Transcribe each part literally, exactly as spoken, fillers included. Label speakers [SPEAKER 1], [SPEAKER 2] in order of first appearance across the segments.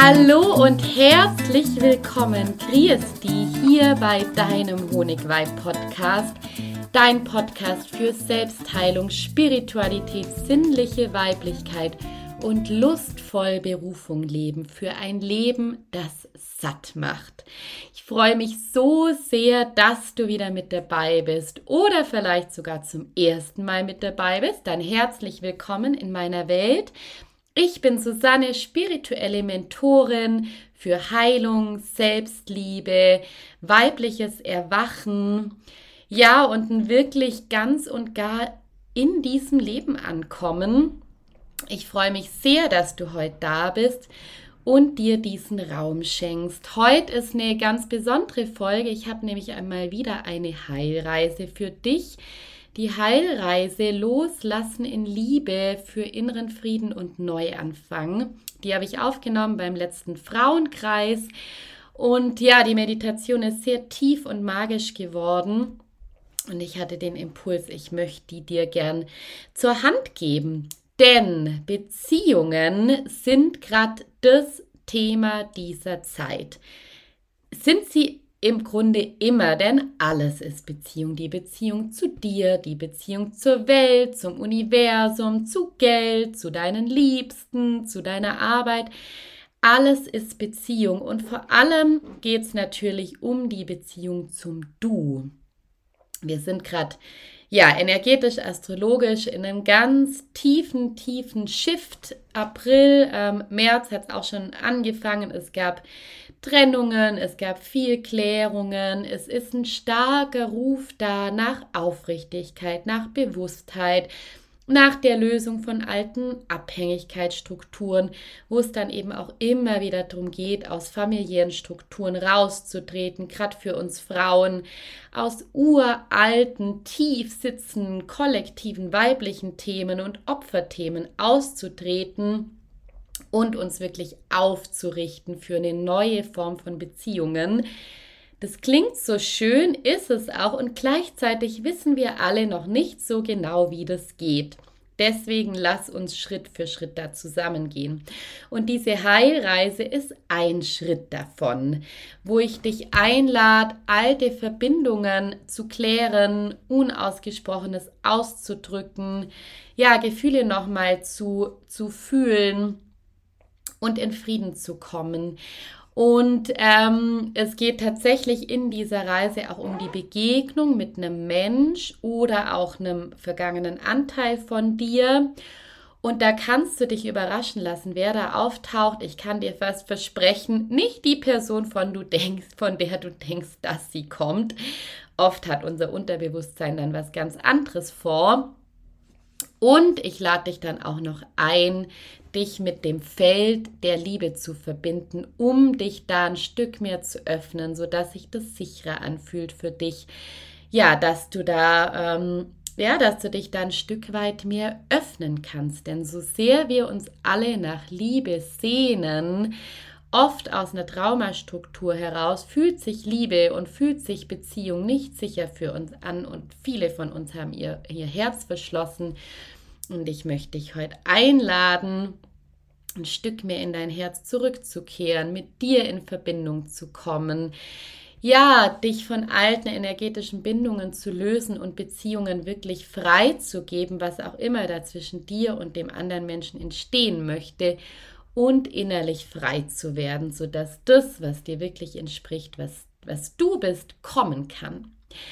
[SPEAKER 1] Hallo und herzlich willkommen, Christi, hier bei deinem Honigweib-Podcast, dein Podcast für Selbstheilung, Spiritualität, sinnliche Weiblichkeit und lustvoll Berufung leben, für ein Leben, das satt macht. Ich freue mich so sehr, dass du wieder mit dabei bist oder vielleicht sogar zum ersten Mal mit dabei bist. Dann herzlich willkommen in meiner Welt. Ich bin Susanne, spirituelle Mentorin für Heilung, Selbstliebe, weibliches Erwachen, ja, und ein wirklich ganz und gar in diesem Leben ankommen. Ich freue mich sehr, dass du heute da bist und dir diesen Raum schenkst. Heute ist eine ganz besondere Folge. Ich habe nämlich einmal wieder eine Heilreise für dich. Die Heilreise Loslassen in Liebe für inneren Frieden und Neuanfang. Die habe ich aufgenommen beim letzten Frauenkreis. Und ja, die Meditation ist sehr tief und magisch geworden. Und ich hatte den Impuls, ich möchte die dir gern zur Hand geben. Denn Beziehungen sind gerade das Thema dieser Zeit. Sind sie im Grunde immer, denn alles ist Beziehung. Die Beziehung zu dir, die Beziehung zur Welt, zum Universum, zu Geld, zu deinen Liebsten, zu deiner Arbeit. Alles ist Beziehung und vor allem geht es natürlich um die Beziehung zum Du. Wir sind gerade ja, energetisch, astrologisch in einem ganz tiefen, tiefen Shift. April, ähm, März hat es auch schon angefangen. Es gab Trennungen, es gab viel Klärungen. Es ist ein starker Ruf da nach Aufrichtigkeit, nach Bewusstheit, nach der Lösung von alten Abhängigkeitsstrukturen, wo es dann eben auch immer wieder darum geht, aus familiären Strukturen rauszutreten, gerade für uns Frauen, aus uralten, tief sitzenden, kollektiven, weiblichen Themen und Opferthemen auszutreten und uns wirklich aufzurichten für eine neue Form von Beziehungen. Das klingt so schön, ist es auch, und gleichzeitig wissen wir alle noch nicht so genau, wie das geht. Deswegen lass uns Schritt für Schritt da zusammengehen. Und diese Heilreise ist ein Schritt davon, wo ich dich einlade, alte Verbindungen zu klären, Unausgesprochenes auszudrücken, ja, Gefühle nochmal zu, zu fühlen und in Frieden zu kommen. Und ähm, es geht tatsächlich in dieser Reise auch um die Begegnung mit einem Mensch oder auch einem vergangenen Anteil von dir. Und da kannst du dich überraschen lassen, wer da auftaucht. Ich kann dir fast versprechen, nicht die Person, von, du denkst, von der du denkst, dass sie kommt. Oft hat unser Unterbewusstsein dann was ganz anderes vor. Und ich lade dich dann auch noch ein, dich mit dem Feld der Liebe zu verbinden, um dich da ein Stück mehr zu öffnen, sodass sich das sicherer anfühlt für dich. Ja, dass du da, ähm, ja, dass du dich da ein Stück weit mehr öffnen kannst. Denn so sehr wir uns alle nach Liebe sehnen, oft aus einer Traumastruktur heraus, fühlt sich Liebe und fühlt sich Beziehung nicht sicher für uns an und viele von uns haben ihr, ihr Herz verschlossen. Und ich möchte dich heute einladen, ein Stück mehr in dein Herz zurückzukehren, mit dir in Verbindung zu kommen, ja, dich von alten energetischen Bindungen zu lösen und Beziehungen wirklich frei zu geben, was auch immer da zwischen dir und dem anderen Menschen entstehen möchte und innerlich frei zu werden, sodass das, was dir wirklich entspricht, was, was du bist, kommen kann.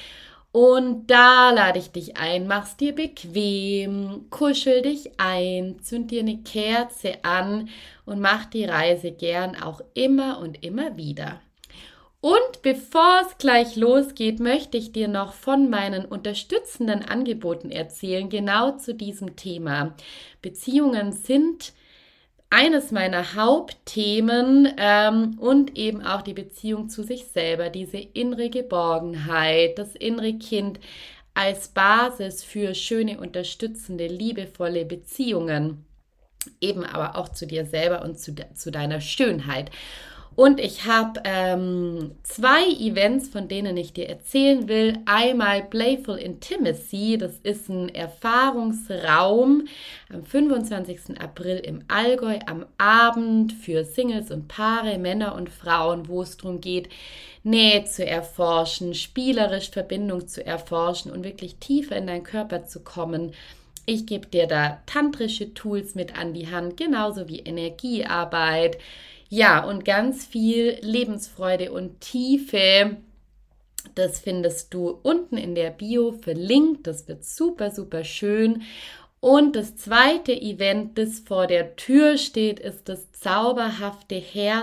[SPEAKER 1] Und da lade ich dich ein, mach's dir bequem, kuschel dich ein, zünd dir eine Kerze an und mach die Reise gern auch immer und immer wieder. Und bevor es gleich losgeht, möchte ich dir noch von meinen unterstützenden Angeboten erzählen, genau zu diesem Thema. Beziehungen sind eines meiner Hauptthemen ähm, und eben auch die Beziehung zu sich selber, diese innere Geborgenheit, das innere Kind als Basis für schöne, unterstützende, liebevolle Beziehungen, eben aber auch zu dir selber und zu, de- zu deiner Schönheit. Und ich habe ähm, zwei Events, von denen ich dir erzählen will. Einmal Playful Intimacy, das ist ein Erfahrungsraum am fünfundzwanzigsten April im Allgäu am Abend für Singles und Paare, Männer und Frauen, wo es darum geht, Nähe zu erforschen, spielerisch Verbindung zu erforschen und wirklich tiefer in deinen Körper zu kommen. Ich gebe dir da tantrische Tools mit an die Hand, genauso wie Energiearbeit. Ja, und ganz viel Lebensfreude und Tiefe. Das findest du unten in der Bio verlinkt. Das wird super, super schön. Und das zweite Event, das vor der Tür steht, ist das zauberhafte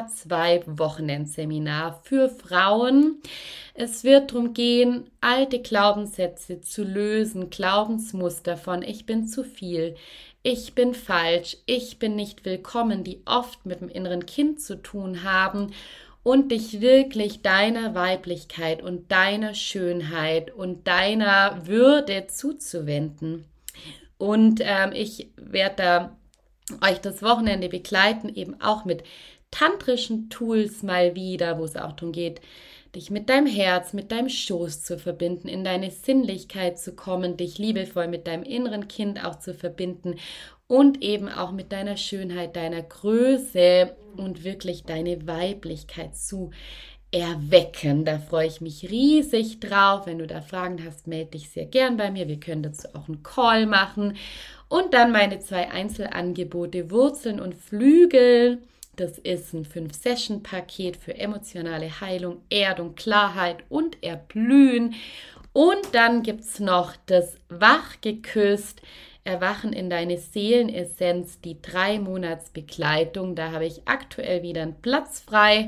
[SPEAKER 1] Herzweib-Wochenendseminar für Frauen. Es wird darum gehen, alte Glaubenssätze zu lösen, Glaubensmuster von ich bin zu viel, ich bin falsch, ich bin nicht willkommen, die oft mit dem inneren Kind zu tun haben und dich wirklich deiner Weiblichkeit und deiner Schönheit und deiner Würde zuzuwenden. Und ähm, ich werde da euch das Wochenende begleiten, eben auch mit tantrischen Tools mal wieder, wo es auch darum geht, dich mit deinem Herz, mit deinem Schoß zu verbinden, in deine Sinnlichkeit zu kommen, dich liebevoll mit deinem inneren Kind auch zu verbinden und eben auch mit deiner Schönheit, deiner Größe und wirklich deine Weiblichkeit zu erwecken. Da freue ich mich riesig drauf. Wenn du da Fragen hast, melde dich sehr gern bei mir. Wir können dazu auch einen Call machen. Und dann meine zwei Einzelangebote Wurzeln und Flügel. Das ist ein fünf-Session-Paket für emotionale Heilung, Erdung, Klarheit und Erblühen. Und dann gibt es noch das Wachgeküsst, Erwachen in deine Seelenessenz, die drei Monats Begleitung. Da habe ich aktuell wieder einen Platz frei.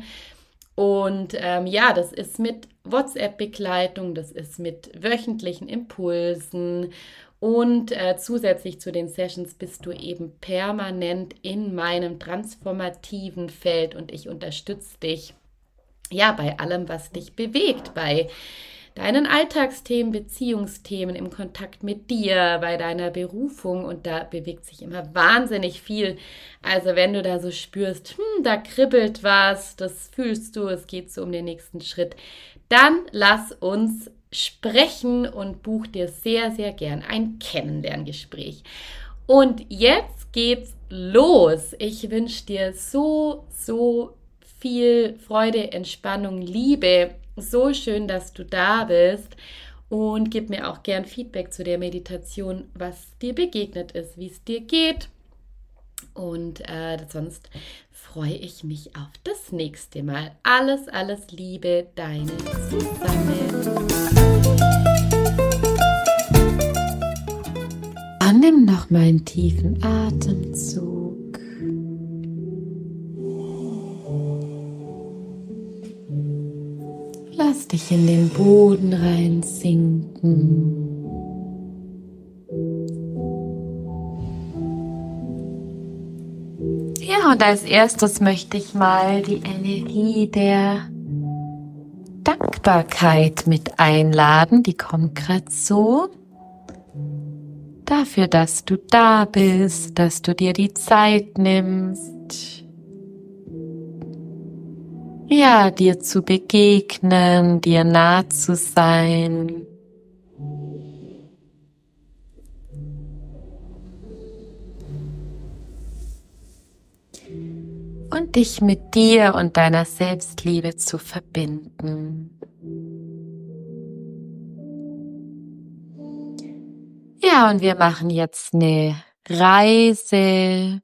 [SPEAKER 1] Und ähm, ja, das ist mit WhatsApp-Begleitung, das ist mit wöchentlichen Impulsen und äh, zusätzlich zu den Sessions bist du eben permanent in meinem transformativen Feld und ich unterstütze dich ja bei allem, was dich bewegt, bei deinen Alltagsthemen, Beziehungsthemen, im Kontakt mit dir, bei deiner Berufung und da bewegt sich immer wahnsinnig viel. Also wenn du da so spürst, hm, da kribbelt was, das fühlst du, es geht so um den nächsten Schritt, dann lass uns sprechen und buch dir sehr, sehr gern ein Kennenlerngespräch. Und jetzt geht's los. Ich wünsche dir so, so viel Freude, Entspannung, Liebe. So schön, dass du da bist und gib mir auch gern Feedback zu der Meditation, was dir begegnet ist, wie es dir geht. Und äh, sonst freue ich mich auf das nächste Mal. Alles, alles Liebe, deine Susanne. Dann nimm noch mal einen tiefen Atemzug. Lass dich in den Boden reinsinken. Ja, und als erstes möchte ich mal die Energie der Dankbarkeit mit einladen. Die kommt gerade so. Dafür, dass du da bist, dass du dir die Zeit nimmst. Ja, dir zu begegnen, dir nah zu sein. Und dich mit dir und deiner Selbstliebe zu verbinden. Ja, und wir machen jetzt eine Reise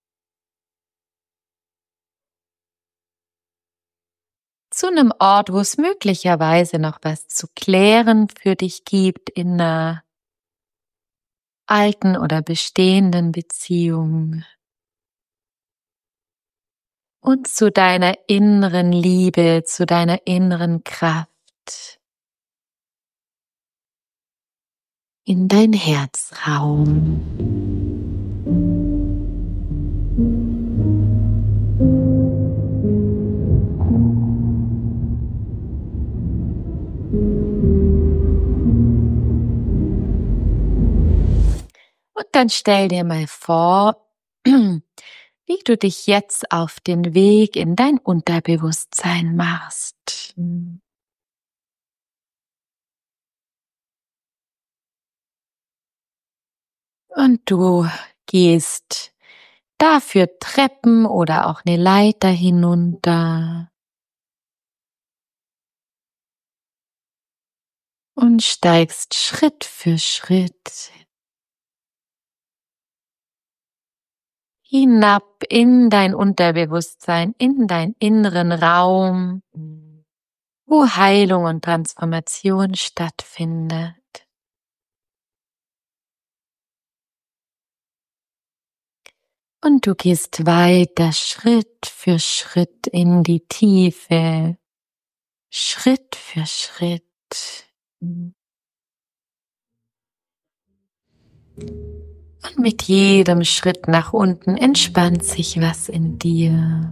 [SPEAKER 1] zu einem Ort, wo es möglicherweise noch was zu klären für dich gibt in einer alten oder bestehenden Beziehung. Und zu deiner inneren Liebe, zu deiner inneren Kraft. In dein Herzraum. Und dann stell dir mal vor, wie du dich jetzt auf den Weg in dein Unterbewusstsein machst. Und du gehst dafür Treppen oder auch eine Leiter hinunter und steigst Schritt für Schritt hinab in dein Unterbewusstsein, in deinen inneren Raum, wo Heilung und Transformation stattfindet. Und du gehst weiter Schritt für Schritt in die Tiefe, Schritt für Schritt. Und mit jedem Schritt nach unten entspannt sich was in dir.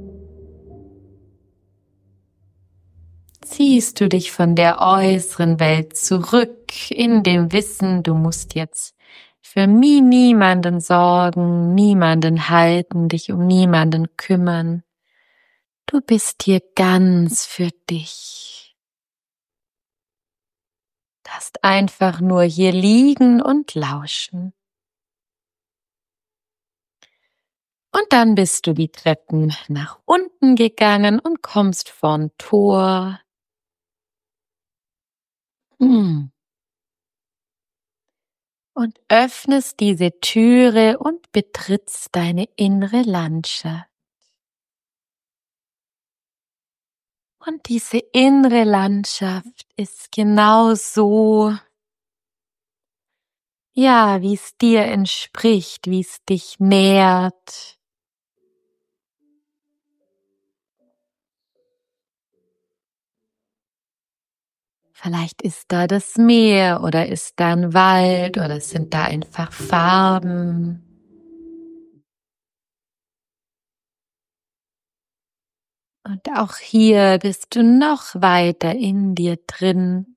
[SPEAKER 1] Ziehst du dich von der äußeren Welt zurück in dem Wissen, du musst jetzt für nie niemanden sorgen, niemanden halten, dich um niemanden kümmern. Du bist hier ganz für dich. Darfst einfach nur hier liegen und lauschen. Und dann bist du die Treppen nach unten gegangen und kommst vorn Tor. Hm. Und öffnest diese Türe und betrittst deine innere Landschaft. Und diese innere Landschaft ist genau so, ja, wie es dir entspricht, wie es dich nährt. Vielleicht ist da das Meer oder ist da ein Wald oder sind da einfach Farben. Und auch hier bist du noch weiter in dir drin.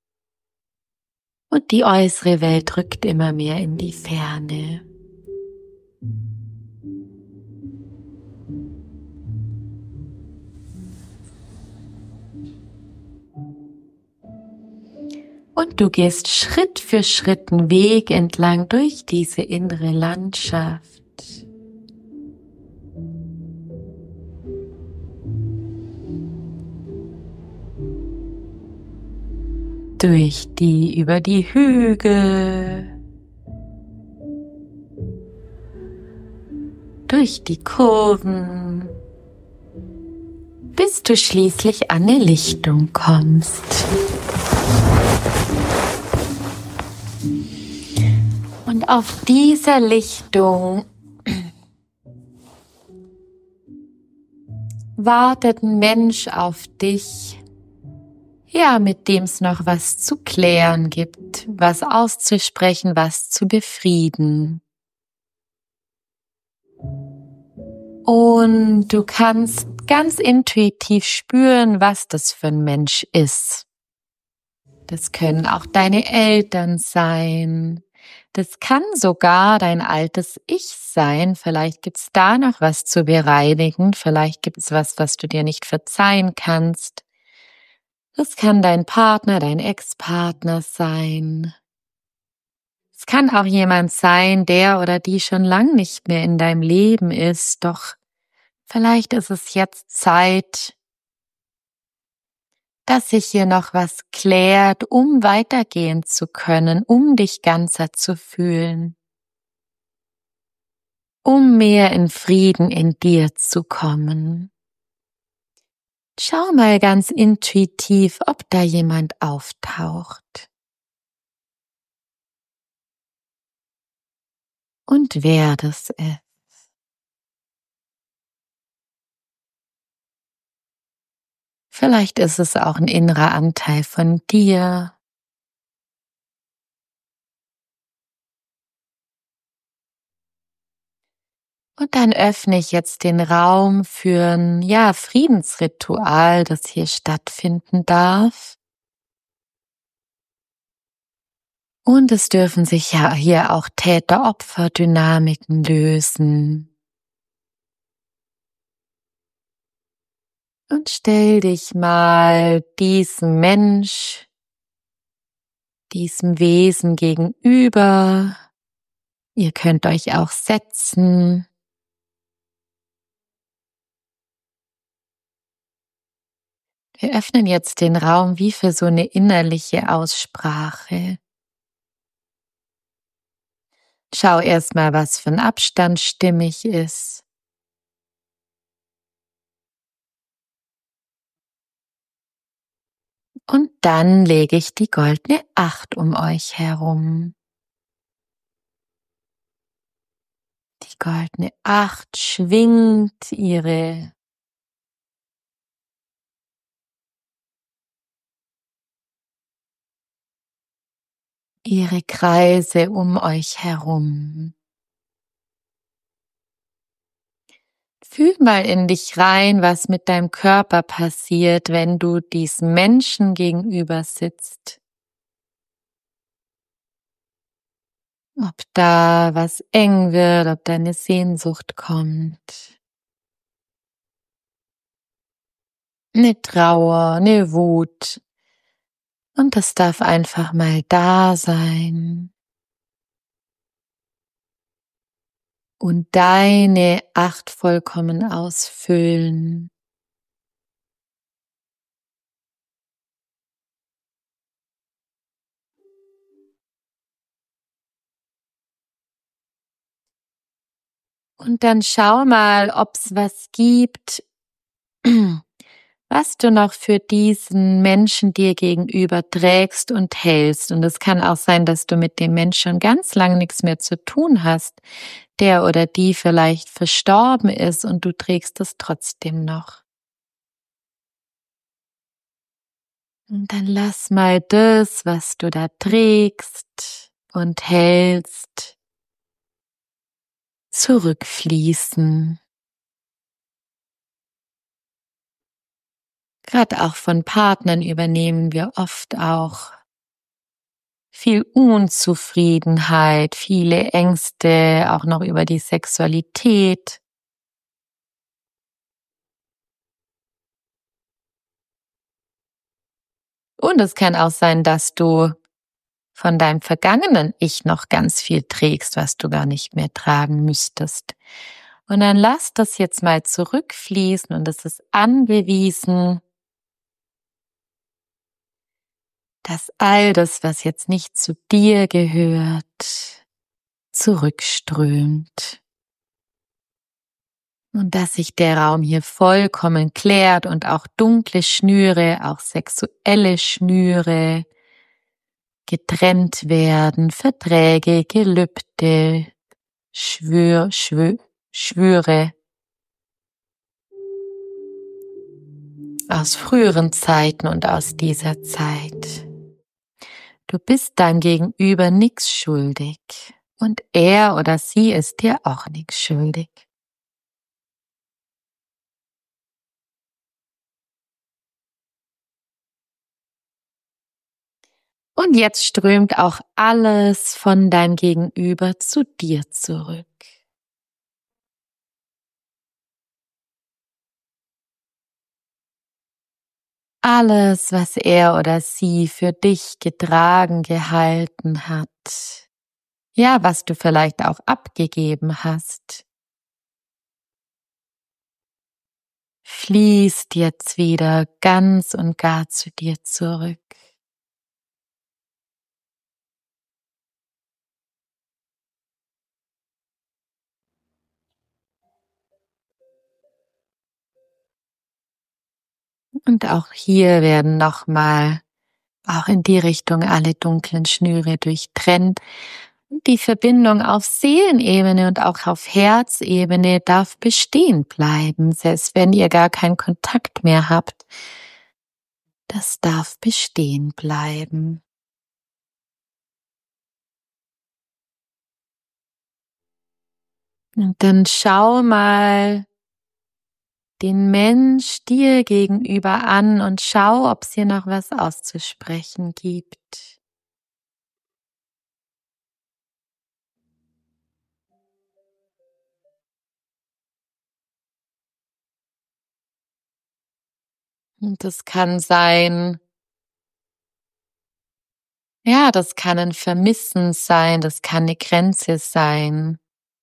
[SPEAKER 1] Und die äußere Welt rückt immer mehr in die Ferne. Und du gehst Schritt für Schritt einen Weg entlang durch diese innere Landschaft. Durch die, über die Hügel, durch die Kurven, bis du schließlich an eine Lichtung kommst. Und auf dieser Lichtung wartet ein Mensch auf dich, ja, mit dem es noch was zu klären gibt, was auszusprechen, was zu befrieden. Und du kannst ganz intuitiv spüren, was das für ein Mensch ist. Das können auch deine Eltern sein. Das kann sogar dein altes Ich sein. Vielleicht gibt's da noch was zu bereinigen. Vielleicht gibt's was, was du dir nicht verzeihen kannst. Das kann dein Partner, dein Ex-Partner sein. Es kann auch jemand sein, der oder die schon lang nicht mehr in deinem Leben ist. Doch vielleicht ist es jetzt Zeit, dass sich hier noch was klärt, um weitergehen zu können, um dich ganzer zu fühlen, um mehr in Frieden in dir zu kommen. Schau mal ganz intuitiv, ob da jemand auftaucht. Und wer das ist. Vielleicht ist es auch ein innerer Anteil von dir. Und dann öffne ich jetzt den Raum für ein, ja, Friedensritual, das hier stattfinden darf. Und es dürfen sich ja hier auch Täter-Opfer-Dynamiken lösen. Und stell dich mal diesem Mensch, diesem Wesen gegenüber. Ihr könnt euch auch setzen. Wir öffnen jetzt den Raum wie für so eine innerliche Aussprache. Schau erstmal, was für ein Abstand stimmig ist. Und dann lege ich die goldene Acht um euch herum. Die goldene Acht schwingt ihre ihre Kreise um euch herum. Fühl mal in dich rein, was mit deinem Körper passiert, wenn du diesem Menschen gegenüber sitzt. Ob da was eng wird, ob da eine Sehnsucht kommt. Eine Trauer, eine Wut. Und das darf einfach mal da sein. Und deine Acht vollkommen ausfüllen. Und dann schau mal, ob es was gibt, was du noch für diesen Menschen dir gegenüber trägst und hältst. Und es kann auch sein, dass du mit dem Menschen schon ganz lange nichts mehr zu tun hast, der oder die vielleicht verstorben ist und du trägst es trotzdem noch. Und dann lass mal das, was du da trägst und hältst, zurückfließen. Gerade auch von Partnern übernehmen wir oft auch viel Unzufriedenheit, viele Ängste, auch noch über die Sexualität. Und es kann auch sein, dass du von deinem vergangenen Ich noch ganz viel trägst, was du gar nicht mehr tragen müsstest. Und dann lass das jetzt mal zurückfließen und es ist angewiesen, dass all das, was jetzt nicht zu dir gehört, zurückströmt. Und dass sich der Raum hier vollkommen klärt und auch dunkle Schnüre, auch sexuelle Schnüre getrennt werden, Verträge, Gelübde, Schwür, Schwür, Schwüre aus früheren Zeiten und aus dieser Zeit. Du bist deinem Gegenüber nichts schuldig und er oder sie ist dir auch nichts schuldig. Und jetzt strömt auch alles von deinem Gegenüber zu dir zurück. Alles, was er oder sie für dich getragen gehalten hat. Ja, was du vielleicht auch abgegeben hast, fließt jetzt wieder ganz und gar zu dir zurück. Und auch hier werden nochmal auch in die Richtung alle dunklen Schnüre durchtrennt. Die Verbindung auf Seelenebene und auch auf Herzebene darf bestehen bleiben, selbst wenn ihr gar keinen Kontakt mehr habt. Das darf bestehen bleiben. Und dann schau mal den Mensch dir gegenüber an und schau, ob es hier noch was auszusprechen gibt. Und das kann sein, ja, das kann ein Vermissen sein, das kann eine Grenze sein.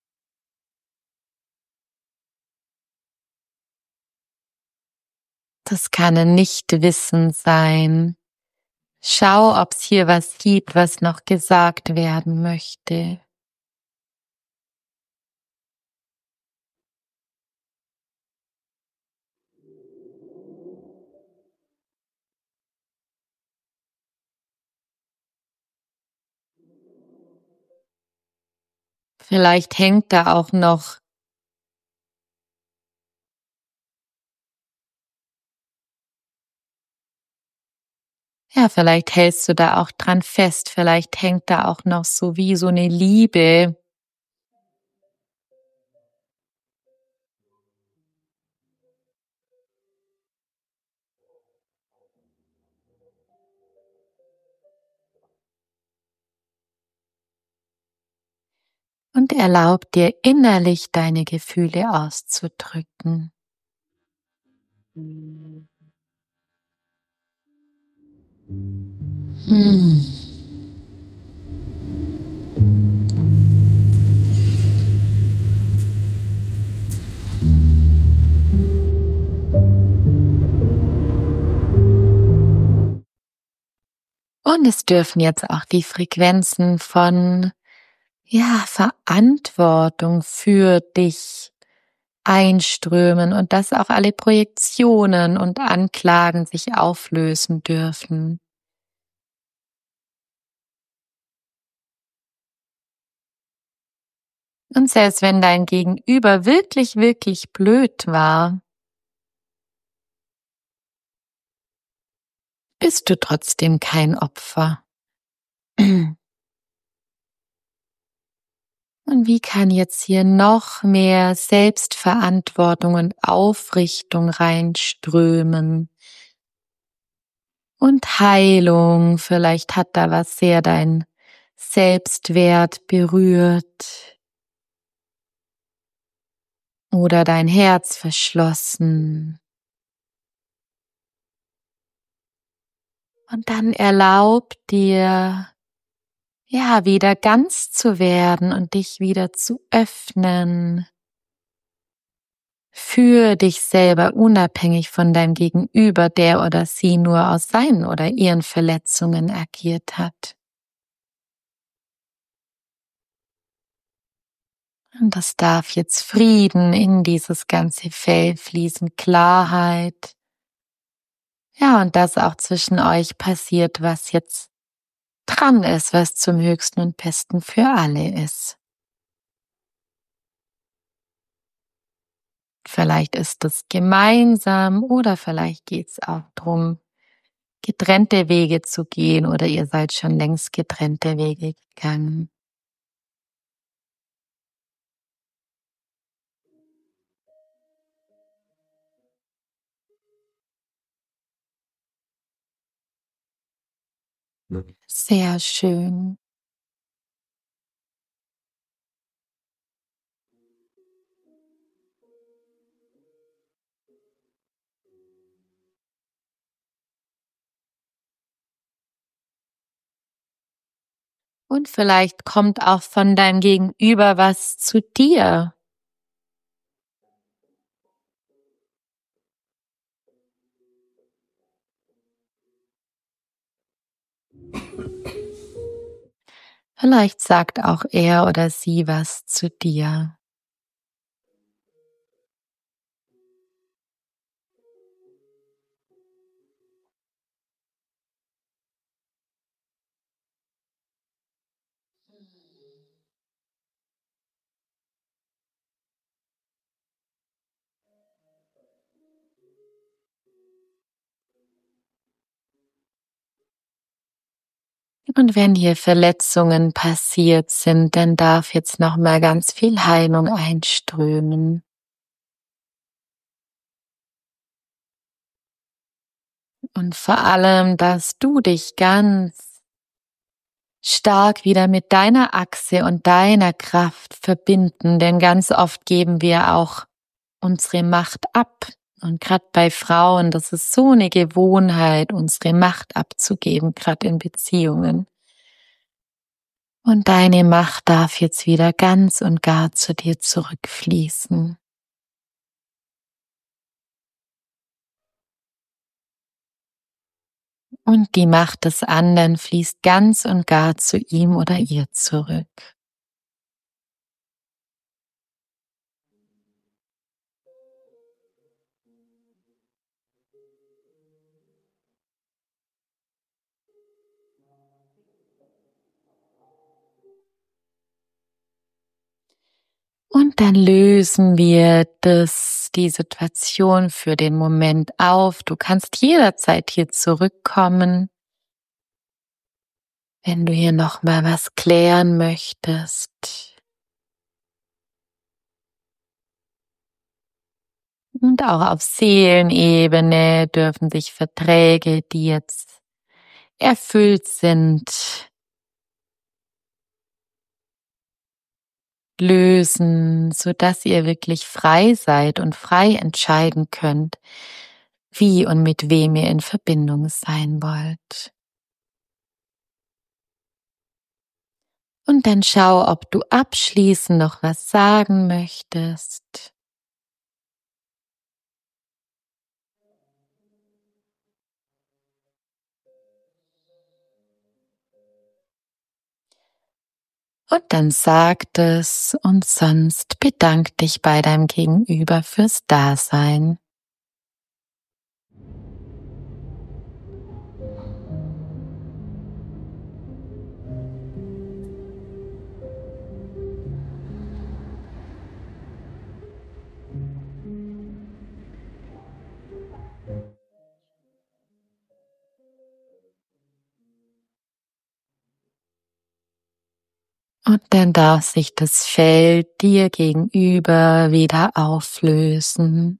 [SPEAKER 1] Das kann ein Nichtwissen sein. Schau, ob es hier was gibt, was noch gesagt werden möchte. Vielleicht hängt da auch noch Ja, vielleicht hältst du da auch dran fest, vielleicht hängt da auch noch so wie so eine Liebe. Und erlaub dir innerlich deine Gefühle auszudrücken. Hm. Und es dürfen jetzt auch die Frequenzen von, ja, Verantwortung für dich einströmen und dass auch alle Projektionen und Anklagen sich auflösen dürfen. Und selbst wenn dein Gegenüber wirklich, wirklich blöd war, bist du trotzdem kein Opfer. Und wie kann jetzt hier noch mehr Selbstverantwortung und Aufrichtung reinströmen? Und Heilung, vielleicht hat da was sehr dein Selbstwert berührt oder dein Herz verschlossen. Und dann erlaub dir, ja, wieder ganz zu werden und dich wieder zu öffnen für dich selber, unabhängig von deinem Gegenüber, der oder sie nur aus seinen oder ihren Verletzungen agiert hat. Und das darf jetzt Frieden in dieses ganze Feld fließen, Klarheit. Ja, und das auch zwischen euch passiert, was jetzt dran ist, was zum Höchsten und Besten für alle ist. Vielleicht ist es gemeinsam oder vielleicht geht es auch darum, getrennte Wege zu gehen oder ihr seid schon längst getrennte Wege gegangen. Sehr schön. Und vielleicht kommt auch von deinem Gegenüber was zu dir. Vielleicht sagt auch er oder sie was zu dir. Und wenn hier Verletzungen passiert sind, dann darf jetzt noch mal ganz viel Heilung einströmen. Und vor allem, dass du dich ganz stark wieder mit deiner Achse und deiner Kraft verbinden, denn ganz oft geben wir auch unsere Macht ab Und gerade bei Frauen, das ist so eine Gewohnheit, unsere Macht abzugeben, gerade in Beziehungen. Und deine Macht darf jetzt wieder ganz und gar zu dir zurückfließen. Und die Macht des anderen fließt ganz und gar zu ihm oder ihr zurück. Und dann lösen wir das, die Situation für den Moment auf. Du kannst jederzeit hier zurückkommen, wenn du hier noch mal was klären möchtest. Und auch auf Seelenebene dürfen sich Verträge, die jetzt erfüllt sind, lösen, sodass ihr wirklich frei seid und frei entscheiden könnt, wie und mit wem ihr in Verbindung sein wollt. Und dann schau, ob du abschließend noch was sagen möchtest. Und dann sag es und sonst bedank dich bei deinem Gegenüber fürs Dasein. Und dann darf sich das Feld dir gegenüber wieder auflösen.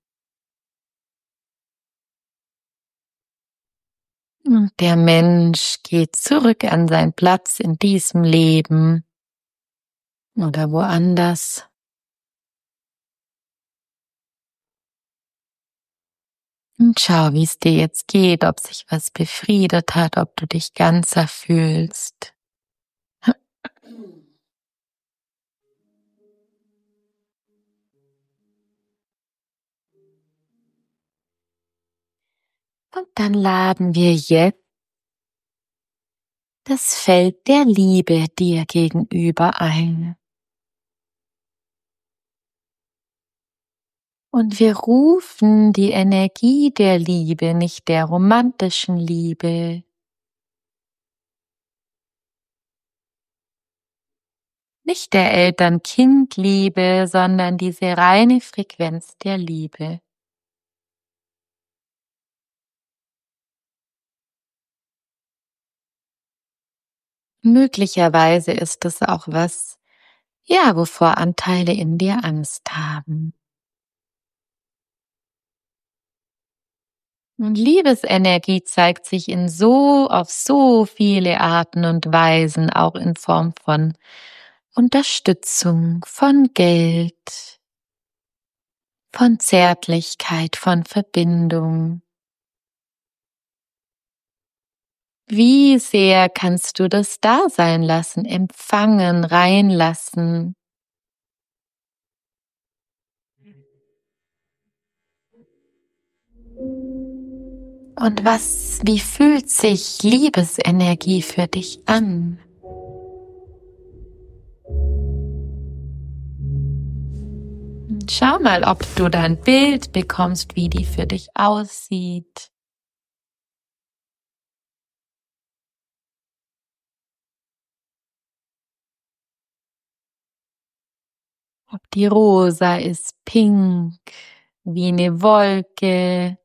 [SPEAKER 1] Und der Mensch geht zurück an seinen Platz in diesem Leben oder woanders. Und schau, wie es dir jetzt geht, ob sich was befriedet hat, ob du dich ganzer fühlst. Und dann laden wir jetzt das Feld der Liebe dir gegenüber ein. Und wir rufen die Energie der Liebe, nicht der romantischen Liebe, nicht der Eltern-Kind-Liebe, sondern diese reine Frequenz der Liebe. Möglicherweise ist es auch was, ja, wovor Anteile in dir Angst haben. Und Liebesenergie zeigt sich in so, auf so viele Arten und Weisen, auch in Form von Unterstützung, von Geld, von Zärtlichkeit, von Verbindung. Wie sehr kannst du das da sein lassen, empfangen, reinlassen? Und was, wie fühlt sich Liebesenergie für dich an? Schau mal, ob du da ein Bild bekommst, wie die für dich aussieht. Ob die rosa ist, pink, wie eine Wolke.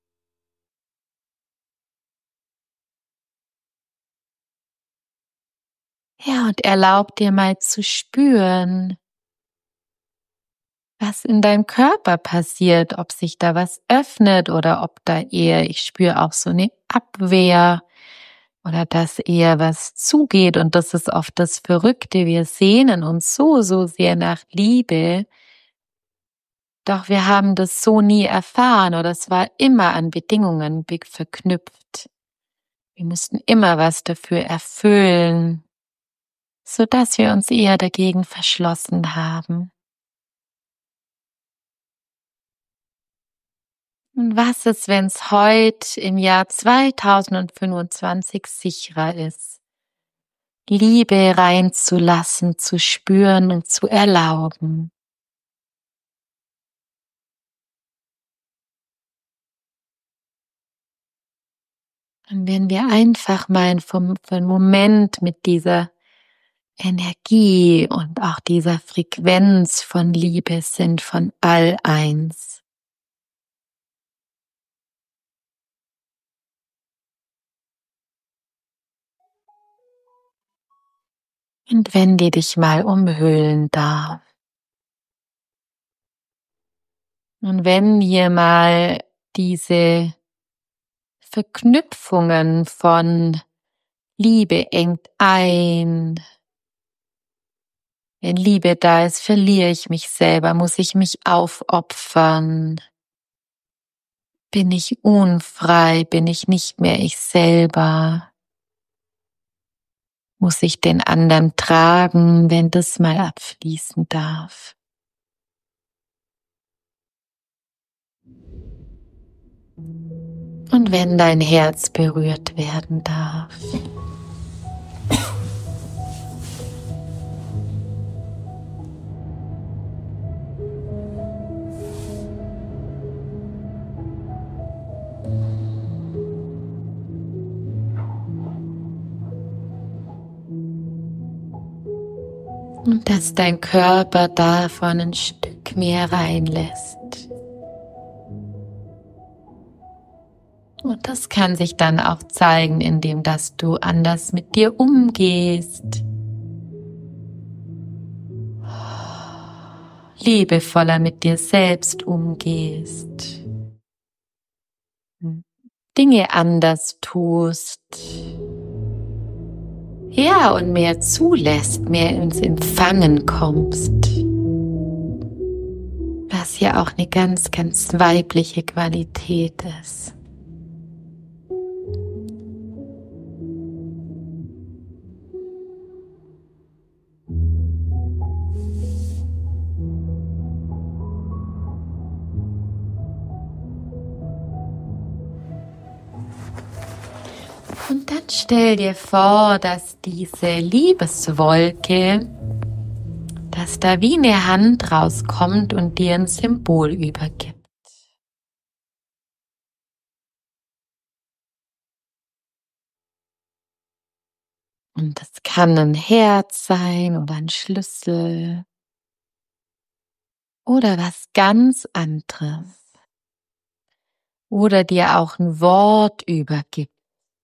[SPEAKER 1] Ja, und erlaub dir mal zu spüren, was in deinem Körper passiert, ob sich da was öffnet oder ob da eher, ich spüre auch so eine Abwehr oder dass eher was zugeht. Und das ist oft das Verrückte. Wir sehnen uns so, so sehr nach Liebe. Doch wir haben das so nie erfahren oder es war immer an Bedingungen verknüpft. Wir mussten immer was dafür erfüllen, sodass wir uns eher dagegen verschlossen haben. Und was ist, wenn es heute im Jahr zweitausendfünfundzwanzig sicherer ist, Liebe reinzulassen, zu spüren und zu erlauben? Und wenn wir einfach mal für einen Moment mit dieser Energie und auch dieser Frequenz von Liebe sind, von all eins. Und wenn die dich mal umhüllen darf. Und wenn wir mal diese Verknüpfungen von Liebe engt ein. Wenn Liebe da ist, verliere ich mich selber, muss ich mich aufopfern. Bin ich unfrei, bin ich nicht mehr ich selber. Muss ich den anderen tragen, wenn das mal abfließen darf. Und wenn dein Herz berührt werden darf. Und dass dein Körper davon ein Stück mehr reinlässt. Und das kann sich dann auch zeigen, indem dass du anders mit dir umgehst. Liebevoller mit dir selbst umgehst. Dinge anders tust. Ja, und mehr zulässt, mehr ins Empfangen kommst. Was ja auch eine ganz, ganz weibliche Qualität ist. Und dann stell dir vor, dass diese Liebeswolke, dass da wie eine Hand rauskommt und dir ein Symbol übergibt. Und das kann ein Herz sein oder ein Schlüssel oder was ganz anderes. Oder dir auch ein Wort übergibt.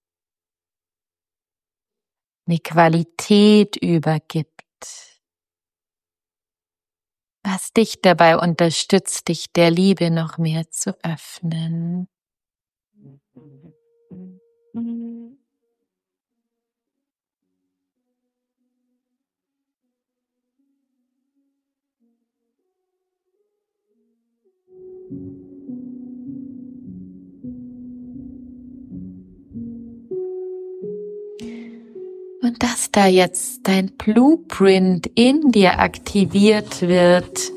[SPEAKER 1] Eine Qualität übergibt, was dich dabei unterstützt, dich der Liebe noch mehr zu öffnen. Und dass da jetzt dein Blueprint in dir aktiviert wird,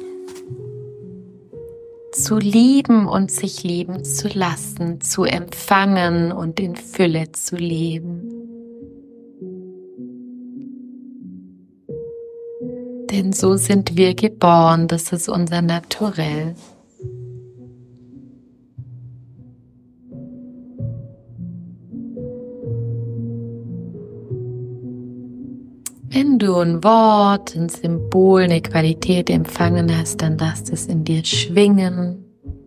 [SPEAKER 1] zu lieben und sich lieben zu lassen, zu empfangen und in Fülle zu leben. Denn so sind wir geboren, das ist unser Naturell. Wenn du ein Wort, ein Symbol, eine Qualität empfangen hast, dann lass es in dir schwingen.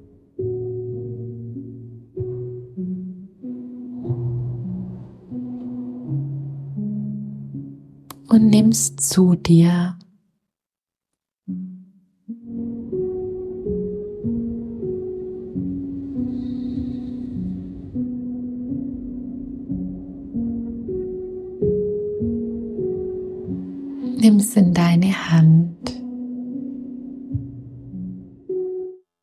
[SPEAKER 1] Und nimmst zu dir. Nimm's in deine Hand.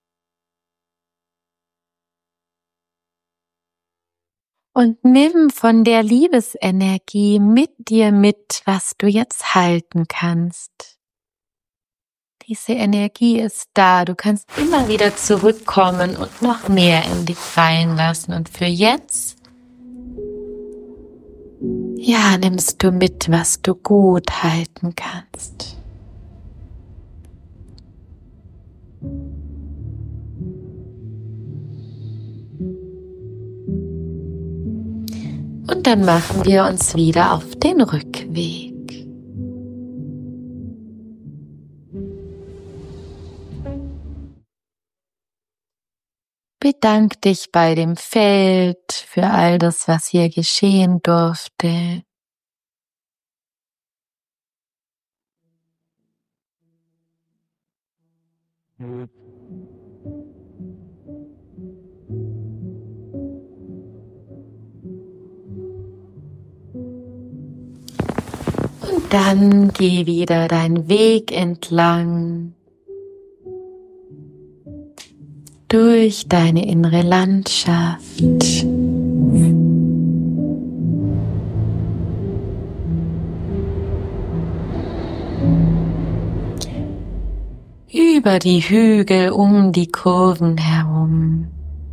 [SPEAKER 2] Und nimm von der Liebesenergie mit dir mit, was du jetzt halten kannst. Diese Energie ist da. Du kannst immer wieder zurückkommen und noch mehr in dich reinlassen. Und für jetzt, ja, nimmst du mit, was du gut halten kannst. Und dann machen wir uns wieder auf den Rückweg. Bedank dich bei dem Feld für all das, was hier geschehen durfte. Und dann geh wieder deinen Weg entlang durch deine innere Landschaft. Über die Hügel, um die Kurven herum.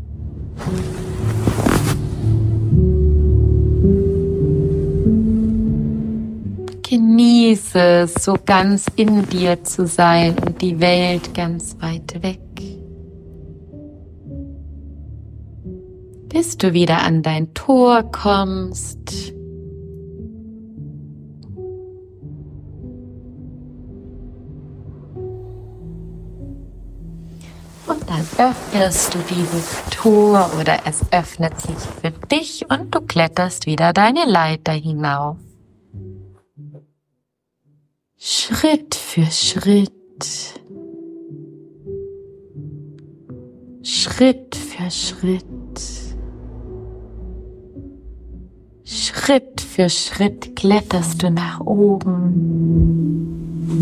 [SPEAKER 2] Genieße es, so ganz in dir zu sein und die Welt ganz weit weg. Bis du wieder an dein Tor kommst. Und dann öffnest du dieses Tor oder es öffnet sich für dich und du kletterst wieder deine Leiter hinauf. Schritt für Schritt. Schritt für Schritt. Schritt für Schritt kletterst du nach oben.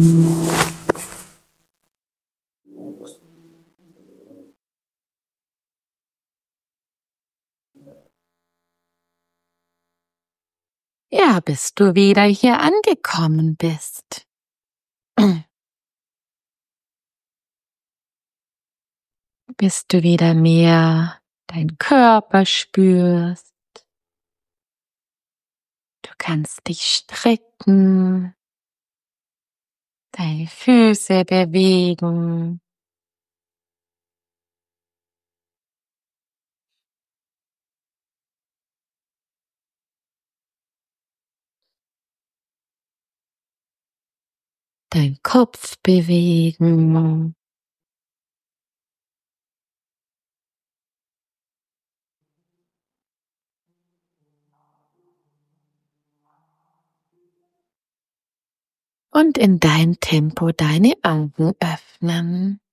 [SPEAKER 2] Ja, bis du wieder hier angekommen bist. Bis du wieder mehr deinen Körper spürst. Du kannst dich strecken, deine Füße bewegen. Dein Kopf bewegen. Und in dein Tempo deine Augen öffnen.